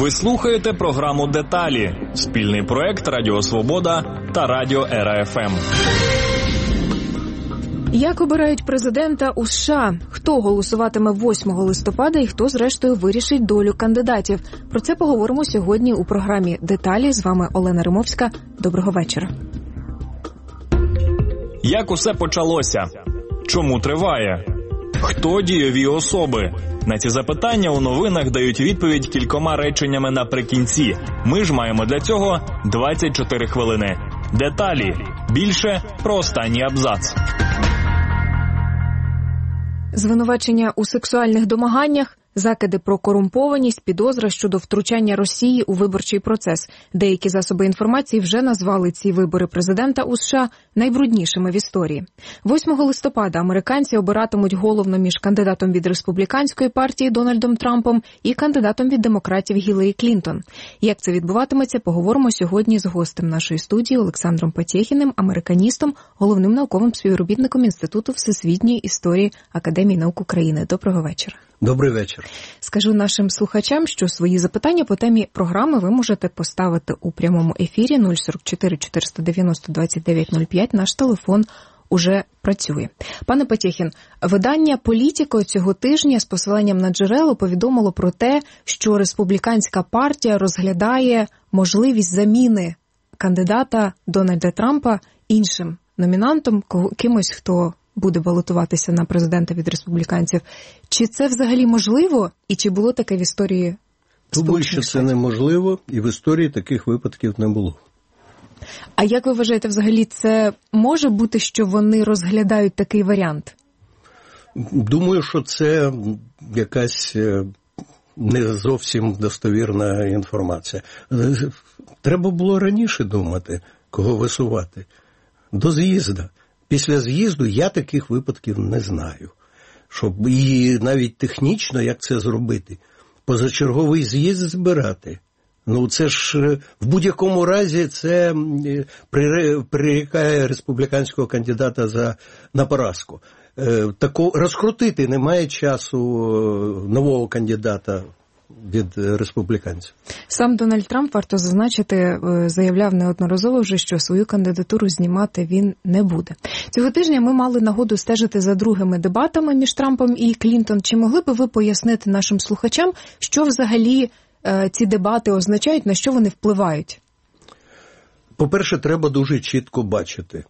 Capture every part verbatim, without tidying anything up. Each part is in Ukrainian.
Ви слухаєте програму «Деталі» – спільний проект Радіо Свобода та Радіо Ера ФМ. Як обирають президента у США? Хто голосуватиме восьмого листопада і хто, зрештою, вирішить долю кандидатів? Про це поговоримо сьогодні у програмі «Деталі». З вами Олена Римовська. Доброго вечора. Як усе почалося? Чому триває? Хто дієві особи? На ці запитання у новинах дають відповідь кількома реченнями наприкінці. Ми ж маємо для цього двадцять чотири хвилини. Деталі. Більше про останній абзац. Звинувачення у сексуальних домаганнях, закиди про корумпованість, підозра щодо втручання Росії у виборчий процес. Деякі засоби інформації вже назвали ці вибори президента у США найбруднішими в історії. восьмого листопада американці обиратимуть головно між кандидатом від республіканської партії Дональдом Трампом і кандидатом від демократів Гіларі Клінтон. Як це відбуватиметься, поговоримо сьогодні з гостем нашої студії Олександром Потєхіним, американістом, головним науковим співробітником Інституту всесвітньої історії Академії наук України. Доброго вечора. Добрий вечір. Скажу нашим слухачам, що свої запитання по темі програми ви можете поставити у прямому ефірі нуль сорок чотири чотириста дев'яносто двадцять дев'ять нуль п'ять. Наш телефон уже працює. Пане Потєхін, видання «Політіко» цього тижня з посиланням на джерело повідомило про те, що республіканська партія розглядає можливість заміни кандидата Дональда Трампа іншим номінантом, кимось, хто буде балотуватися на президента від республіканців. Чи це взагалі можливо? І чи було таке в історії Сполучених Думаю, що це неможливо, і в історії таких випадків не було. А як ви вважаєте, взагалі, це може бути, що вони розглядають такий варіант? Думаю, що це якась не зовсім достовірна інформація. Треба було раніше думати, кого висувати. До з'їзду. Після з'їзду я таких випадків не знаю. Щоб і навіть технічно, як це зробити. Позачерговий з'їзд збирати. Ну, це ж в будь-якому разі це прирікає республіканського кандидата за, на поразку. Тако, розкрутити немає часу нового кандидата від республіканців. Сам Дональд Трамп, варто зазначити, заявляв неодноразово вже, що свою кандидатуру знімати він не буде. Цього тижня ми мали нагоду стежити за другими дебатами між Трампом і Клінтон. Чи могли би ви пояснити нашим слухачам, що взагалі е, ці дебати означають, на що вони впливають? По-перше, треба дуже чітко бачити.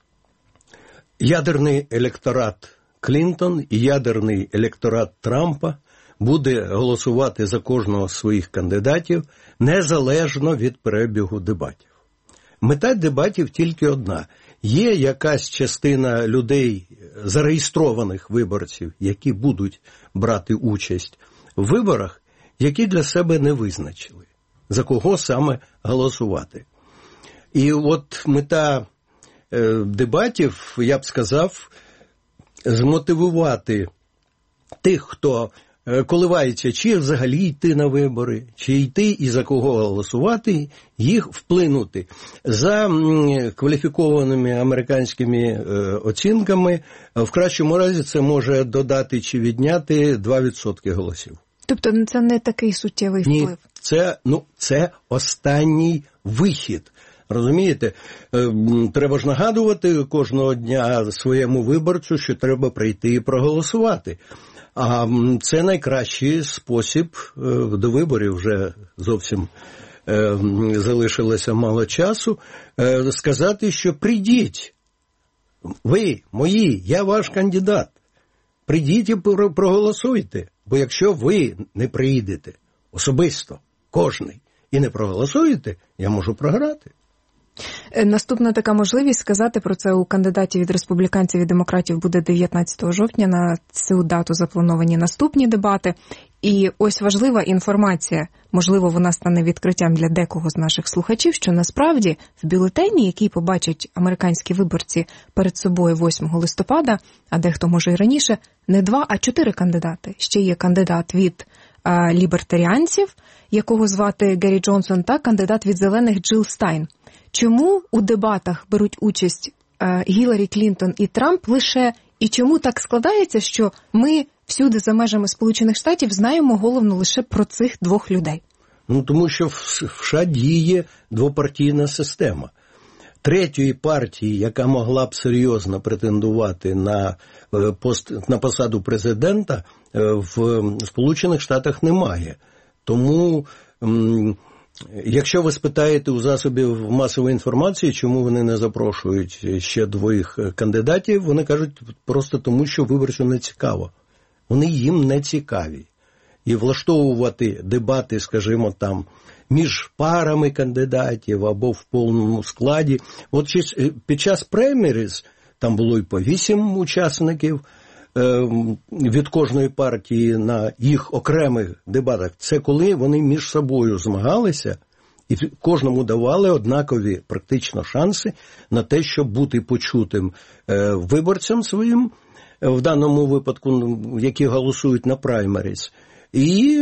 Ядерний електорат Клінтон і ядерний електорат Трампа буде голосувати за кожного з своїх кандидатів незалежно від перебігу дебатів. Мета дебатів тільки одна. Є якась частина людей, зареєстрованих виборців, які будуть брати участь в виборах, які для себе не визначили, за кого саме голосувати. І от мета е, дебатів, я б сказав, змотивувати тих, хто коливається, чи взагалі йти на вибори, чи йти і за кого голосувати, їх вплинути. За кваліфікованими американськими оцінками, в кращому разі це може додати чи відняти два відсотки голосів. Тобто це не такий суттєвий вплив? Ні, це, ну, це останній вихід. Розумієте, треба ж нагадувати кожного дня своєму виборцю, що треба прийти і проголосувати. А це найкращий спосіб до виборів, вже зовсім е, залишилося мало часу, е, сказати, що прийдіть, ви, мої, я ваш кандидат, прийдіть і проголосуйте, бо якщо ви не приїдете особисто, кожний, і не проголосуєте, я можу програти. Наступна така можливість сказати про це у кандидатів від республіканців і демократів буде дев'ятнадцятого жовтня. На цю дату заплановані наступні дебати. І ось важлива інформація, можливо, вона стане відкриттям для декого з наших слухачів, що насправді в бюлетені, який побачать американські виборці перед собою восьмого листопада, а дехто може і раніше, не два, а чотири кандидати. Ще є кандидат від а, лібертаріанців, якого звати Гері Джонсон, та кандидат від зелених Джилл Стайн. Чому у дебатах беруть участь е, Гіларі Клінтон і Трамп лише, і чому так складається, що ми всюди за межами Сполучених Штатів знаємо головно лише про цих двох людей? Ну, тому що в США діє двопартійна система. Третьої партії, яка могла б серйозно претендувати на, пост, на посаду президента, в Сполучених Штатах немає. Тому, якщо ви спитаєте у засобів масової інформації, чому вони не запрошують ще двох кандидатів, вони кажуть просто тому, що виборцю не цікаво. Вони їм не цікаві. І влаштовувати дебати, скажімо, там, між парами кандидатів або в повному складі. От під час праймеріз там було і по вісім учасників від кожної партії на їх окремих дебатах. Це коли вони між собою змагалися і кожному давали однакові практично шанси на те, щоб бути почутим виборцям своїм, в даному випадку, які голосують на праймеріз, і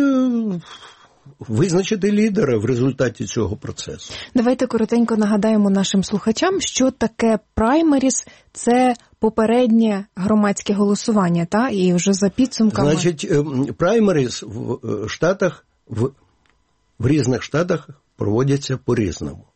визначити лідера в результаті цього процесу. Давайте коротенько нагадаємо нашим слухачам, що таке праймеріз – це попереднє громадське голосування, та? І вже за підсумками... Значить, праймеріз в штатах, в, в різних штатах проводяться по-різному.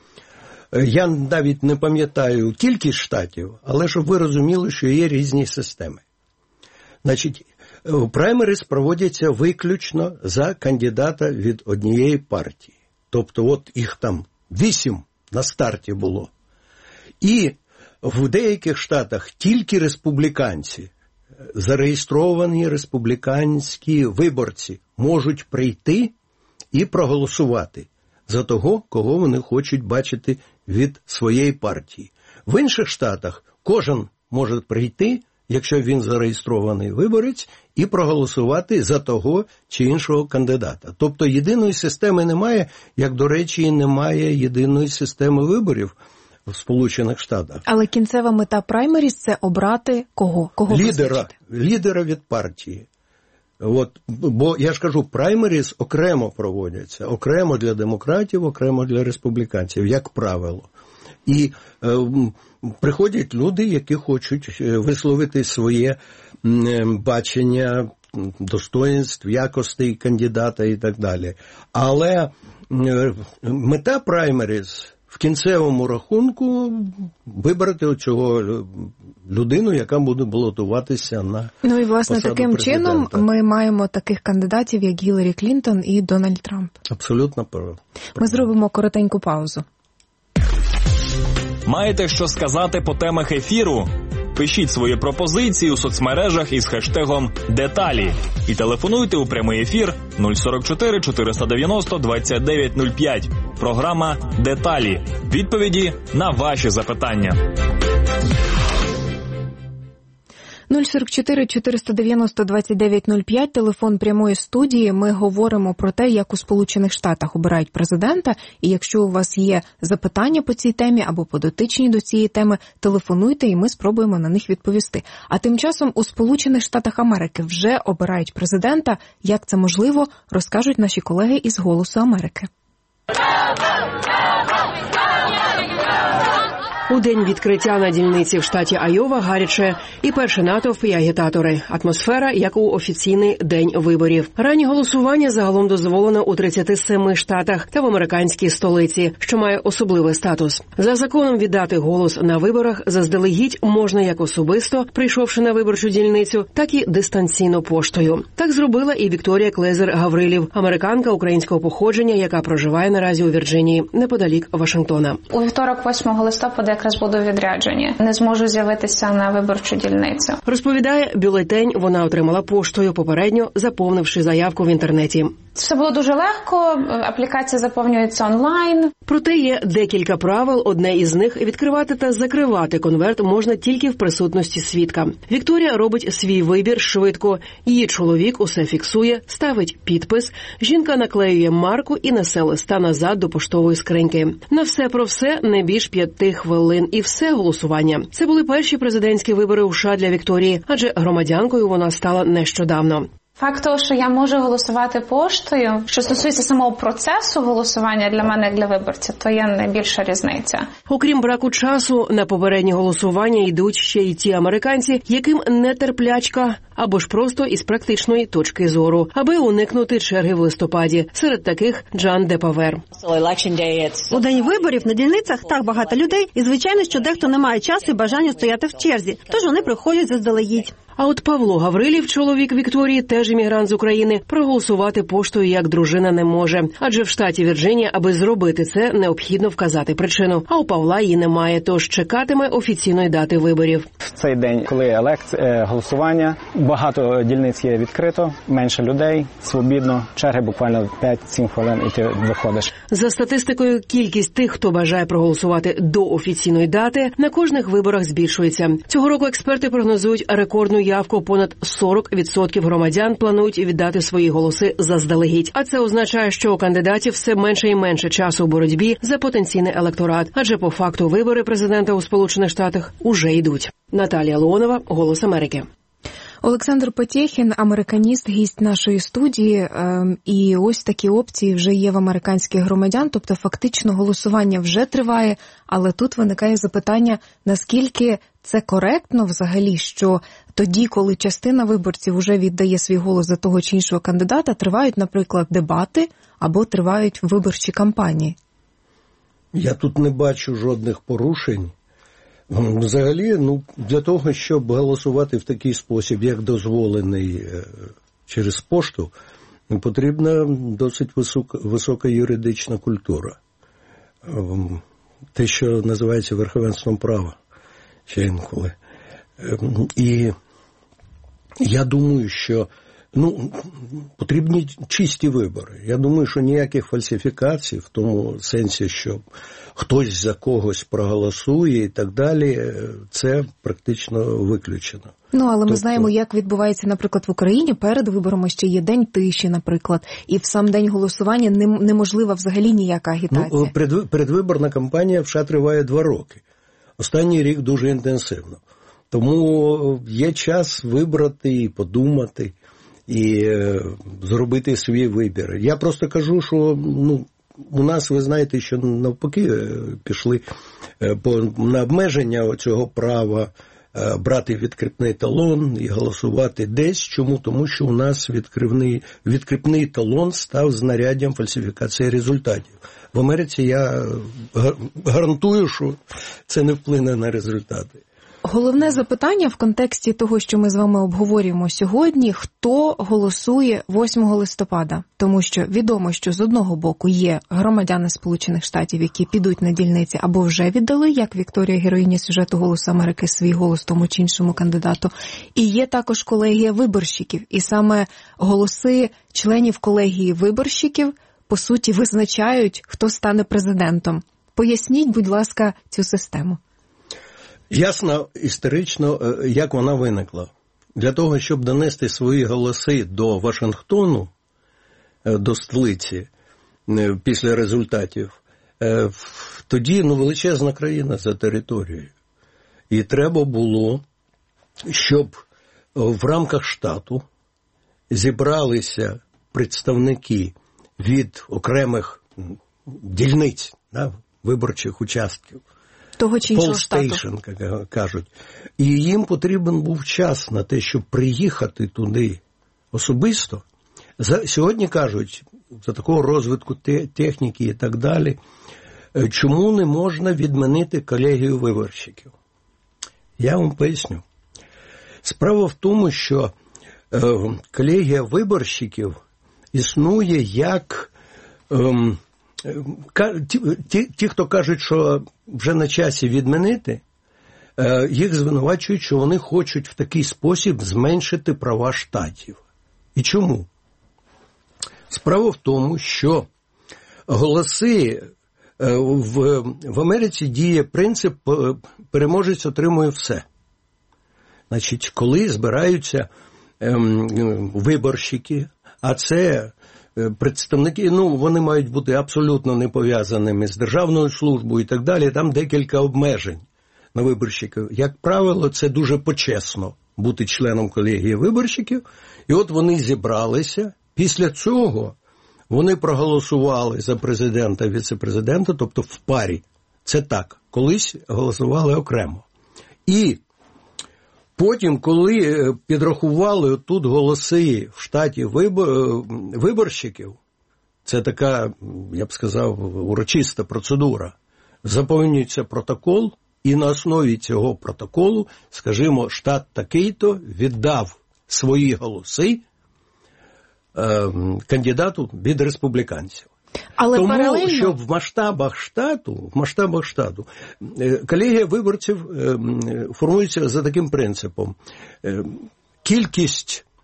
Я навіть не пам'ятаю кількість штатів, але щоб ви розуміли, що є різні системи. Значить, праймеріз проводяться виключно за кандидата від однієї партії. Тобто, от їх там вісім на старті було. І в деяких штатах тільки республіканці, зареєстровані республіканські виборці можуть прийти і проголосувати за того, кого вони хочуть бачити від своєї партії. В інших штатах кожен може прийти, якщо він зареєстрований виборець, і проголосувати за того чи іншого кандидата. Тобто єдиної системи немає, як, до речі, немає єдиної системи виборів в Сполучених Штатах. Але кінцева мета праймеріз – це обрати кого? Кого лідера, лідера від партії. От, бо я ж кажу, праймеріз окремо проводяться, окремо для демократів, окремо для республіканців, як правило. І е, приходять люди, які хочуть висловити своє е, бачення достоїнств, якостей кандидата і так далі. Але е, мета праймеріз в кінцевому рахунку вибрати цього людину, яка буде балотуватися на Ну і, власне, посаду таким президента. чином ми маємо таких кандидатів, як Гіларі Клінтон і Дональд Трамп. Абсолютно правильно. Ми зробимо коротеньку паузу. Маєте що сказати по темах ефіру? Пишіть свої пропозиції у соцмережах із хештегом «Деталі» і телефонуйте у прямий ефір нуль сорок чотири чотириста дев'яносто двадцять дев'ять нуль п'ять. Програма «Деталі». Відповіді на ваші запитання. нуль сорок чотири чотириста дев'яносто двадцять дев'ять нуль п'ять, телефон прямої студії. Ми говоримо про те, як у Сполучених Штатах обирають президента. І якщо у вас є запитання по цій темі або подотичні до цієї теми, телефонуйте і ми спробуємо на них відповісти. А тим часом у Сполучених Штатах Америки вже обирають президента. Як це можливо, розкажуть наші колеги із «Голосу Америки». У день відкриття на дільниці в штаті Айова гаряче і перший натовп, і агітатори. Атмосфера, як у офіційний день виборів. Раннє голосування загалом дозволено у тридцяти семи штатах та в американській столиці, що має особливий статус. За законом віддати голос на виборах заздалегідь можна як особисто, прийшовши на виборчу дільницю, так і дистанційно поштою. Так зробила і Вікторія Клейзер-Гаврилів, американка українського походження, яка проживає наразі у Вірджинії, неподалік Вашингтона. У вівторок, восьмого листопада, якраз буду відряджені. Не зможу з'явитися на виборчу дільницю. Розповідає, бюлетень вона отримала поштою, попередньо заповнивши заявку в інтернеті. Все було дуже легко, аплікація заповнюється онлайн. Проте є декілька правил, одне із них – відкривати та закривати конверт можна тільки в присутності свідка. Вікторія робить свій вибір швидко. Її чоловік усе фіксує, ставить підпис, жінка наклеює марку і несе листа назад до поштової скриньки. На все про все не більш п'яти хвилин і все голосування. Це були перші президентські вибори у США для Вікторії, адже громадянкою вона стала нещодавно. Факт того, що я можу голосувати поштою, що стосується самого процесу голосування для мене, як для виборця, то є найбільша різниця. Окрім браку часу, на попереднє голосування йдуть ще й ті американці, яким нетерплячка, або ж просто із практичної точки зору, аби уникнути черги в листопаді. Серед таких Джан де Павер. У день виборів на дільницях так багато людей, і звичайно, що дехто не має часу і бажання стояти в черзі, тож вони приходять заздалегідь. А от Павло Гаврилів, чоловік Вікторії, теж іммігрант з України, проголосувати поштою як дружина не може. Адже в штаті Вірджинія, аби зробити це, необхідно вказати причину. А у Павла її немає, тож чекатиме офіційної дати виборів. В цей день, коли елект... голосування, багато дільниць є відкрито, менше людей, свобідно, черги буквально п'ять-сім хвилин і ти виходиш. За статистикою, кількість тих, хто бажає проголосувати до офіційної дати, на кожних виборах збільшується. Цього року експерти прогнозують рекордну явку. Понад сорок відсотків громадян планують віддати свої голоси заздалегідь. А це означає, що у кандидатів все менше і менше часу у боротьбі за потенційний електорат. Адже по факту вибори президента у Сполучених Штатах уже йдуть. Наталія Леонова, «Голос Америки». Олександр Потєхін, американіст, гість нашої студії, і ось такі опції вже є в американських громадян, тобто фактично голосування вже триває, але тут виникає запитання, наскільки це коректно взагалі, що тоді, коли частина виборців вже віддає свій голос за того чи іншого кандидата, тривають, наприклад, дебати або тривають виборчі кампанії. Я тут не бачу жодних порушень. Взагалі, ну, для того, щоб голосувати в такий спосіб, як дозволений через пошту, потрібна досить висока, висока юридична культура. Те, що називається верховенством права, ще інколи. І я думаю, що ну, потрібні чисті вибори. Я думаю, що ніяких фальсифікацій, в тому сенсі, що хтось за когось проголосує і так далі, це практично виключено. Ну, але ми тобто... знаємо, як відбувається, наприклад, в Україні. Перед виборами ще є день тиші, наприклад, і в сам день голосування неможлива взагалі ніяка агітація. Ну, перед, передвиборна кампанія в США триває два роки. Останній рік дуже інтенсивно. Тому є час вибрати і подумати, і е, зробити свій вибір. Я просто кажу, що ну, у нас, ви знаєте, що навпаки пішли е, по, на обмеження цього права е, брати відкріпний талон і голосувати десь. Чому? Тому що у нас відкривний, відкріпний талон став знаряддям фальсифікації результатів. В Америці я гарантую, що це не вплине на результати. Головне запитання в контексті того, що ми з вами обговорюємо сьогодні, хто голосує восьмого листопада? Тому що відомо, що з одного боку є громадяни Сполучених Штатів, які підуть на дільниці або вже віддали, як Вікторія, героїня сюжету «Голос Америки», свій голос тому чи іншому кандидату. І є також колегія виборщиків. І саме голоси членів колегії виборщиків, по суті, визначають, хто стане президентом. Поясніть, будь ласка, цю систему. Ясно історично, як вона виникла. Для того, щоб донести свої голоси до Вашингтону, до столиці, після результатів, тоді ну, величезна країна за територією. І треба було, щоб в рамках штату зібралися представники від окремих дільниць, да, виборчих участків, того чи іншого штату. Полстейшн, кажуть. І їм потрібен був час на те, щоб приїхати туди особисто. За, сьогодні кажуть, за такого розвитку те, техніки і так далі, чому не можна відмінити колегію виборщиків? Я вам поясню. Справа в тому, що е, колегія виборщиків існує як... Е, Ті, ті, ті, хто кажуть, що вже на часі відмінити, їх звинувачують, що вони хочуть в такий спосіб зменшити права штатів. І чому? Справа в тому, що голоси в, в Америці діє принцип «переможець отримує все». Значить, коли збираються ем, виборщики, а це... представники, ну, вони мають бути абсолютно не пов'язаними з державною службою і так далі, там декілька обмежень на виборщиків. Як правило, це дуже почесно. бути членом колегії виборщиків. І от вони зібралися. Після цього вони проголосували за президента і віце-президента, тобто в парі. Це так, колись голосували окремо. І потім, коли підрахували тут голоси в штаті вибор... виборщиків, це така, я б сказав, урочиста процедура, заповнюється протокол, і на основі цього протоколу, скажімо, штат такий-то віддав свої голоси е, кандидату від республіканців. Але Тому, паралельно... що в масштабах штату, в масштабах штату колегія виборців формується за таким принципом. Кількість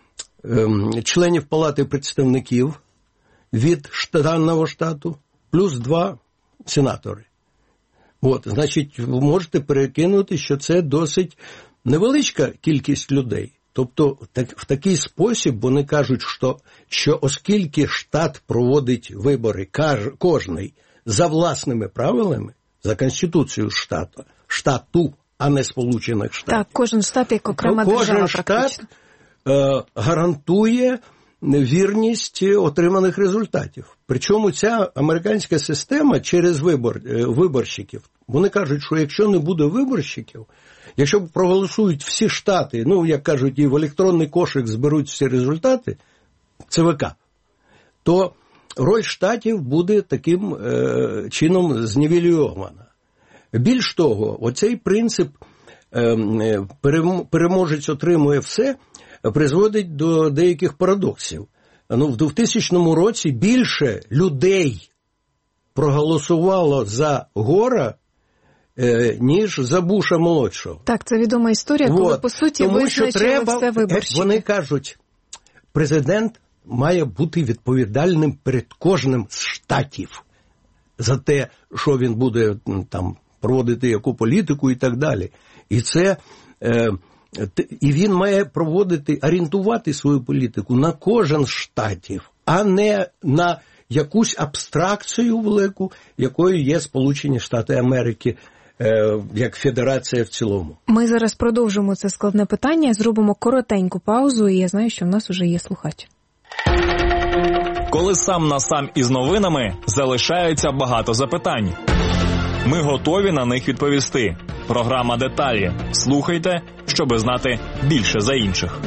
членів Палати представників від даного штату плюс два сенатори. От, значить, ви можете перекинути, що це досить невеличка кількість людей. Тобто так, в такий спосіб вони кажуть, що, що оскільки штат проводить вибори каж, кожний за власними правилами, за Конституцією штату, штату, а не Сполучених Штатів. Так, кожен штат як окрема то держава кожен практично. штат е, гарантує вірність отриманих результатів. Причому ця американська система через вибор, виборщиків, вони кажуть, що якщо не буде виборщиків, якщо проголосують всі штати, ну, як кажуть, і в електронний кошик зберуть всі результати, ЦВК, то роль штатів буде таким е, чином знівельована. Більш того, оцей принцип е, переможець отримує все, призводить до деяких парадоксів. Ну, в двохтисячному році більше людей проголосувало за Гора, е, ніж за Буша-молодшого. Так, це відома історія, коли, От. по суті, Тому, визначили що треба, все виборщики. Вони кажуть, президент має бути відповідальним перед кожним з штатів за те, що він буде там проводити яку політику і так далі. І це... Е, І він має проводити, орієнтувати свою політику на кожен з штатів, а не на якусь абстракцію велику, якою є Сполучені Штати Америки, е, як федерація в цілому. Ми зараз продовжимо це складне питання, зробимо коротеньку паузу, і я знаю, що в нас вже є слухач. Коли сам на сам із новинами, залишається багато запитань. Ми готові на них відповісти. Програма «Деталі». Слухайте, щоби знати більше за інших.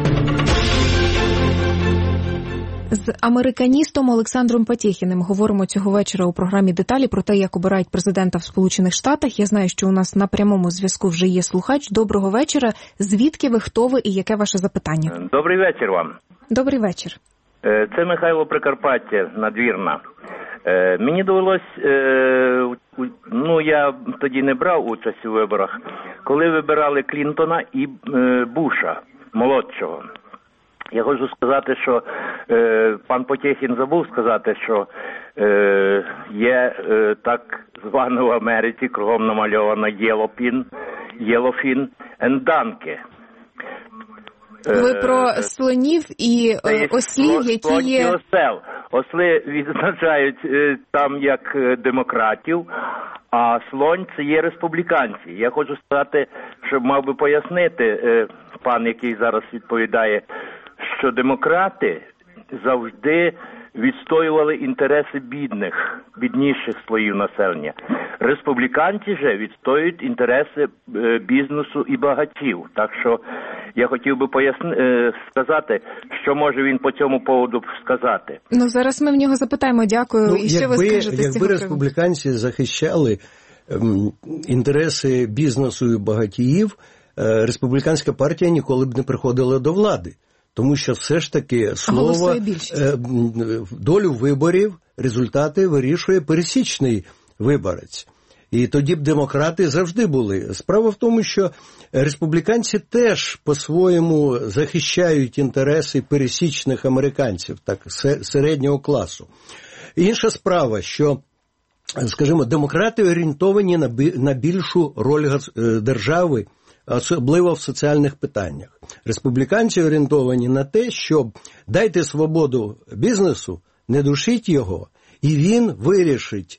З американістом Олександром Потєхіним говоримо цього вечора у програмі «Деталі» про те, як обирають президента в Сполучених Штатах. Я знаю, що у нас на прямому зв'язку вже є слухач. Доброго вечора. Звідки ви, хто ви і яке ваше запитання? Добрий вечір вам. Добрий вечір. Це Михайло Прикарпаття, Надвірна. Мені довелось, ну я тоді не брав участь у виборах, коли вибирали Клінтона і Буша, молодшого. Я хочу сказати, що е, пан Потєхін забув сказати, що е, є е, так звано в Америці, кругом намальовано «Єлопін», «Єлофін» and «Данке». Ви про слонів і е, ослів, які є... Осел. Осли відзначають е, там як демократів, а слонь – це є республіканці. Я хочу сказати, що мав би пояснити е, пан, який зараз відповідає, що демократи завжди відстоювали інтереси бідних, бідніших слоїв населення. Республіканці же відстоюють інтереси бізнесу і багатів. Так що я хотів би поясни... сказати, що може він по цьому поводу сказати. Ну, зараз ми в нього запитаємо. Дякую. Ну, і що якби, ви скажете з якби цього республіканці захищали ем, інтереси бізнесу і багатіїв, е, республіканська партія ніколи б не приходила до влади. Тому що все ж таки слово, е, долю виборів, результати вирішує пересічний виборець. І тоді б демократи завжди були. Справа в тому, що республіканці теж по-своєму захищають інтереси пересічних американців, так, середнього класу. Інша справа, що, скажімо, демократи орієнтовані на більшу роль держави, особливо в соціальних питаннях. Республіканці орієнтовані на те, щоб дайте свободу бізнесу, не душіть його, і він вирішить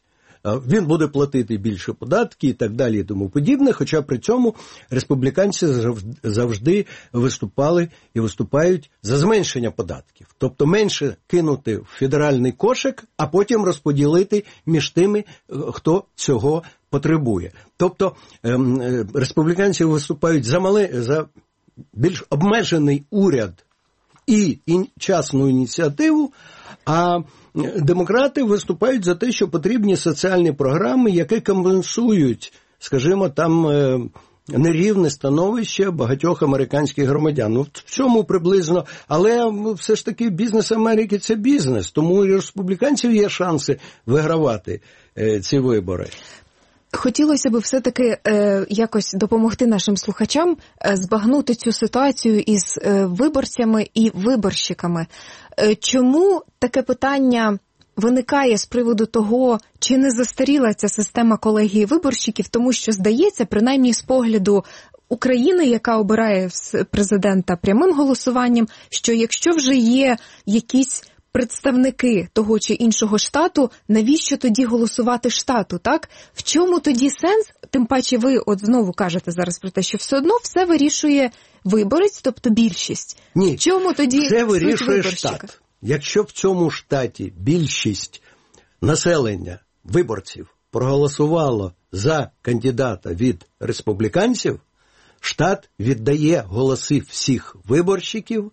він буде платити більше податки і так далі і тому подібне, хоча при цьому республіканці завжди виступали і виступають за зменшення податків. Тобто менше кинути в федеральний кошик, а потім розподілити між тими, хто цього потребує. Тобто республіканці виступають за, мале, за більш обмежений уряд і частну ініціативу, а демократи виступають за те, що потрібні соціальні програми, які компенсують, скажімо, там нерівне становище багатьох американських громадян. Ну, в цьому приблизно, але все ж таки бізнес Америки – це бізнес, тому і республіканців є шанси вигравати е, ці вибори. Хотілося б все-таки е, якось допомогти нашим слухачам е, збагнути цю ситуацію із е, виборцями і виборщиками. Е, чому таке питання виникає з приводу того, чи не застаріла ця система колегії виборщиків, тому що, здається, принаймні з погляду України, яка обирає президента прямим голосуванням, що якщо вже є якісь представники того чи іншого штату, навіщо тоді голосувати штату, так? В чому тоді сенс? Тим паче ви от знову кажете зараз про те, що все одно все вирішує виборець, тобто більшість. Ні, в чому тоді все вирішує штат. Якщо в цьому штаті більшість населення, виборців, проголосувало за кандидата від республіканців, штат віддає голоси всіх виборщиків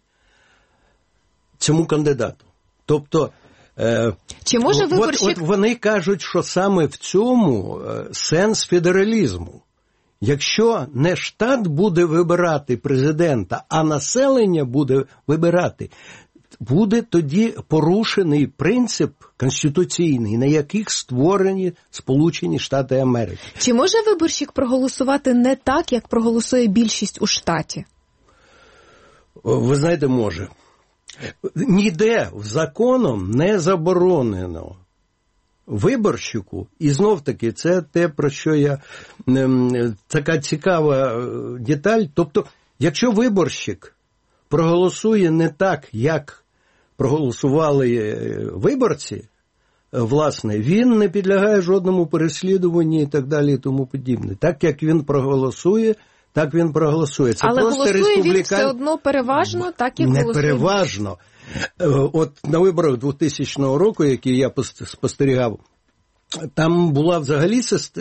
цьому кандидату. Тобто, е, чи може виборщик... от, от вони кажуть, що саме в цьому е, сенс федералізму. Якщо не штат буде вибирати президента, а населення буде вибирати, буде тоді порушений принцип конституційний, на яких створені Сполучені Штати Америки. Чи може виборщик проголосувати не так, як проголосує більшість у штаті? Ви знаєте, може. Ніде законом не заборонено виборщику, і знов-таки це те, про що я, така цікава деталь, тобто, якщо виборщик проголосує не так, як проголосували виборці, власне, він не підлягає жодному переслідуванню і так далі і тому подібне. Так, як він проголосує, так він проголосує. Це але просто голосує республікан... він все одно переважно, так як не голосує. Не переважно. От на виборах двохтисячного року, які я спостерігав, там була взагалі,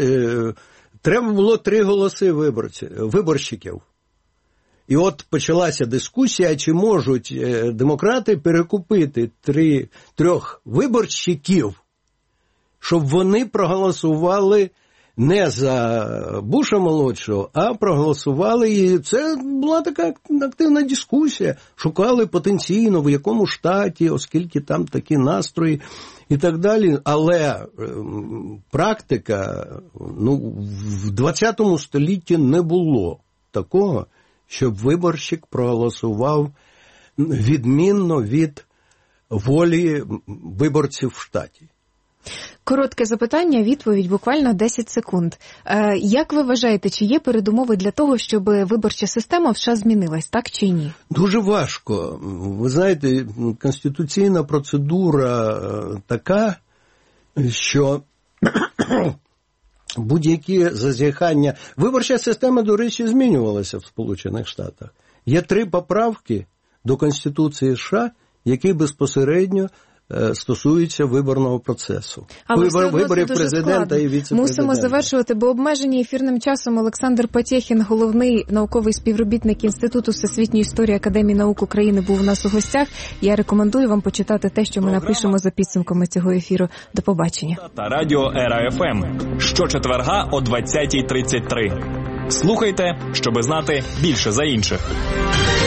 треба було три голоси виборщиків. І от почалася дискусія, чи можуть демократи перекупити три, трьох виборщиків, щоб вони проголосували не за Буша молодшого, а проголосували, і це була така активна дискусія. Шукали потенційно, в якому штаті, оскільки там такі настрої і так далі. Але практика, ну, в двадцятому столітті не було такого, щоб виборщик проголосував відмінно від волі виборців в штаті. Коротке запитання, відповідь буквально десять секунд. Е, як ви вважаєте, чи є передумови для того, щоб виборча система в США змінилась, так чи ні? Дуже важко. Ви знаєте, конституційна процедура така, що будь-які зазіхання... Виборча система, до речі, змінювалася в Сполучених Штатах. Є три поправки до Конституції США, які безпосередньо стосуються виборного процесу. Але Вибор, все виборів це дуже президента складно. І віце-президента. Мусимо завершувати, бо обмежені ефірним часом. Олександр Потєхін, головний науковий співробітник Інституту всесвітньої історії Академії наук України, був у нас у гостях. Я рекомендую вам почитати те, що ми напишемо за підсумками цього ефіру. До побачення. Та радіо Ера еф ем. Щочетверга о двадцятій тридцять три. Слухайте, щоби знати більше за інших.